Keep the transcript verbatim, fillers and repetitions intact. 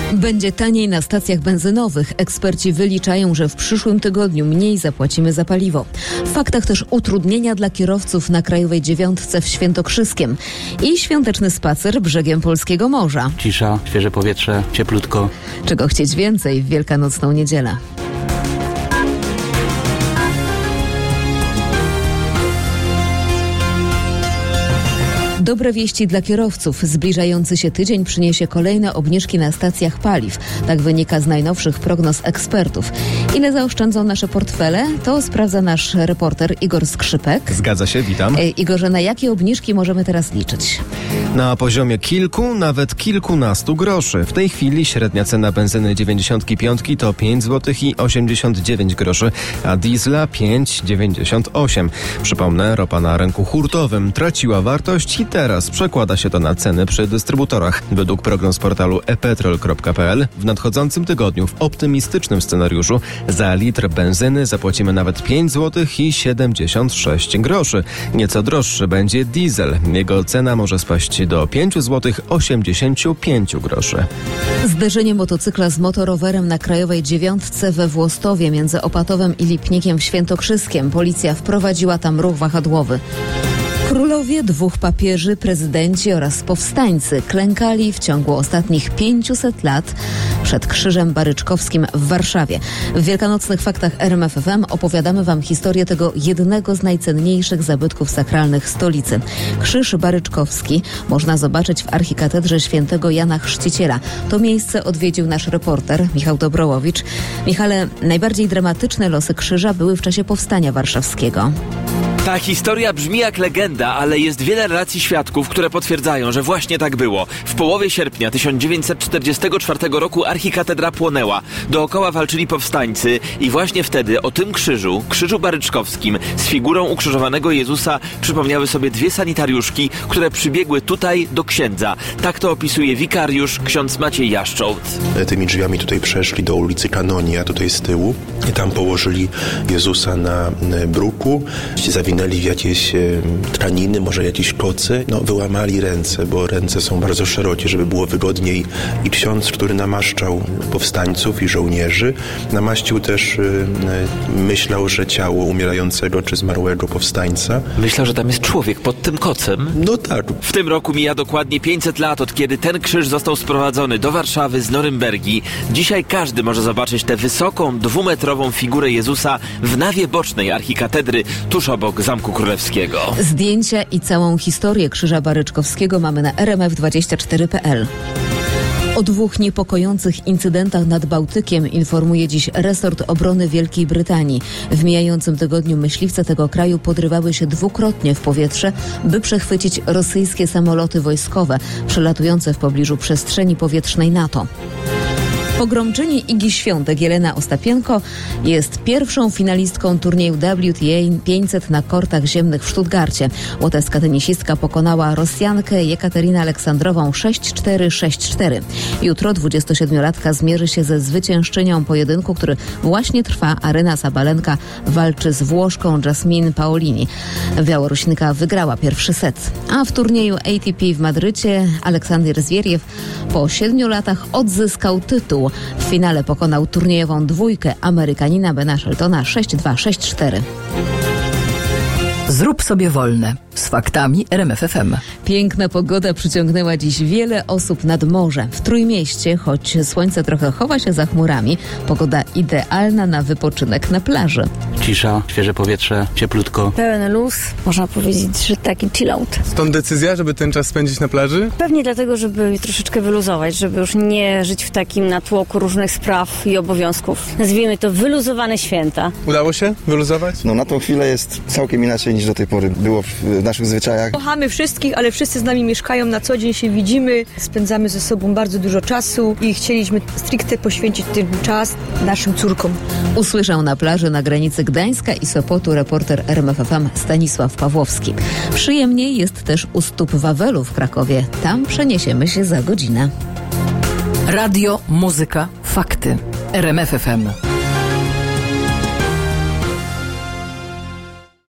Będzie taniej na stacjach benzynowych. Eksperci wyliczają, że w przyszłym tygodniu mniej zapłacimy za paliwo. W faktach też utrudnienia dla kierowców na Krajowej Dziewiątce w Świętokrzyskiem i świąteczny spacer brzegiem polskiego morza. Cisza, świeże powietrze, cieplutko. Czego chcieć więcej w Wielkanocną niedzielę? Dobre wieści dla kierowców. Zbliżający się tydzień przyniesie kolejne obniżki na stacjach paliw. Tak wynika z najnowszych prognoz ekspertów. Ile zaoszczędzą nasze portfele? To sprawdza nasz reporter Igor Skrzypek. Zgadza się, witam. E, Igorze, na jakie obniżki możemy teraz liczyć? Na poziomie kilku, nawet kilkunastu groszy. W tej chwili średnia cena benzyny dziewięćdziesiąt pięć to pięć złotych i osiemdziesiąt dziewięć groszy, a diesla pięć dziewięćdziesiąt osiem. Przypomnę, ropa na rynku hurtowym traciła wartość i teraz przekłada się to na ceny przy dystrybutorach. Według prognoz portalu e petrol kropka pe el w nadchodzącym tygodniu w optymistycznym scenariuszu za litr benzyny zapłacimy nawet pięć złotych i siedemdziesiąt sześć groszy. Nieco droższy będzie diesel. Jego cena może spaść do pięć złotych osiemdziesiąt pięć groszy. Zderzenie motocykla z motorowerem na Krajowej Dziewiątce we Włostowie między Opatowem i Lipnikiem w Świętokrzyskiem. Policja wprowadziła tam ruch wahadłowy. Królowie, dwóch papieży, prezydenci oraz powstańcy klękali w ciągu ostatnich pięciuset lat przed Krzyżem Baryczkowskim w Warszawie. W wielkanocnych faktach R M F F M opowiadamy Wam historię tego jednego z najcenniejszych zabytków sakralnych stolicy. Krzyż Baryczkowski można zobaczyć w archikatedrze świętego Jana Chrzciciela. To miejsce odwiedził nasz reporter Michał Dobrołowicz. Michale, najbardziej dramatyczne losy krzyża były w czasie powstania warszawskiego. Ta historia brzmi jak legenda, ale jest wiele relacji świadków, które potwierdzają, że właśnie tak było. W połowie sierpnia tysiąc dziewięćset czterdziestego czwartego roku archikatedra płonęła. Dookoła walczyli powstańcy i właśnie wtedy o tym krzyżu, krzyżu baryczkowskim z figurą ukrzyżowanego Jezusa przypomniały sobie dwie sanitariuszki, które przybiegły tutaj do księdza. Tak to opisuje wikariusz ksiądz Maciej Jaszczołt. Tymi drzwiami tutaj przeszli do ulicy Kanonia, tutaj z tyłu, i tam położyli Jezusa na bruku, zawinęli w jakieś tkaniny, może jakieś kocy, no wyłamali ręce, bo ręce są bardzo szerokie, żeby było wygodniej. I ksiądz, który namaszczał powstańców i żołnierzy, namaścił też, y, myślał, że ciało umierającego czy zmarłego powstańca. Myślał, że tam jest człowiek pod tym kocem? No tak. W tym roku mija dokładnie pięćset lat, od kiedy ten krzyż został sprowadzony do Warszawy z Norymbergi. Dzisiaj każdy może zobaczyć tę wysoką, dwumetrową figurę Jezusa w nawie bocznej archikatedry tuż obok Zamku Królewskiego. Zdjęcia i całą historię Krzyża Baryczkowskiego mamy na r m f dwadzieścia cztery kropka p l. O dwóch niepokojących incydentach nad Bałtykiem informuje dziś resort obrony Wielkiej Brytanii. W mijającym tygodniu myśliwce tego kraju podrywały się dwukrotnie w powietrze, by przechwycić rosyjskie samoloty wojskowe przelatujące w pobliżu przestrzeni powietrznej NATO. Pogromczyni Igi Świątek Jelena Ostapienko jest pierwszą finalistką turnieju W T A pięćset na kortach ziemnych w Stuttgarcie. Łotewska tenisistka pokonała Rosjankę Jekaterynę Aleksandrową sześć cztery sześć cztery. Jutro dwudziestosiedmiolatka zmierzy się ze zwyciężczynią pojedynku, który właśnie trwa. Aryna Sabalenka walczy z Włoszką Jasmine Paolini. Białorusinka wygrała pierwszy set. A w turnieju A T P w Madrycie Aleksander Zwieriew po siedmiu latach odzyskał tytuł. W finale pokonał turniejową dwójkę Amerykanina Bena Sheltona sześć dwa sześć cztery. Zrób sobie wolne. Z faktami R M F F M. Piękna pogoda przyciągnęła dziś wiele osób nad morze. W Trójmieście, choć słońce trochę chowa się za chmurami, pogoda idealna na wypoczynek na plaży. Cisza, świeże powietrze, cieplutko. Pełen luz, można powiedzieć, że taki chill out. Stąd decyzja, żeby ten czas spędzić na plaży? Pewnie dlatego, żeby troszeczkę wyluzować, żeby już nie żyć w takim natłoku różnych spraw i obowiązków. Nazwijmy to wyluzowane święta. Udało się wyluzować? No na tą chwilę jest całkiem inaczej niż do tej pory było w naszych zwyczajach. Kochamy wszystkich, ale wszyscy z nami mieszkają, na co dzień się widzimy, spędzamy ze sobą bardzo dużo czasu i chcieliśmy stricte poświęcić ten czas naszym córkom. Usłyszał na plaży na granicy Gdańska i Sopotu reporter R M F F M Stanisław Pawłowski. Przyjemniej jest też u stóp Wawelu w Krakowie. Tam przeniesiemy się za godzinę. Radio, muzyka, fakty. R M F F M.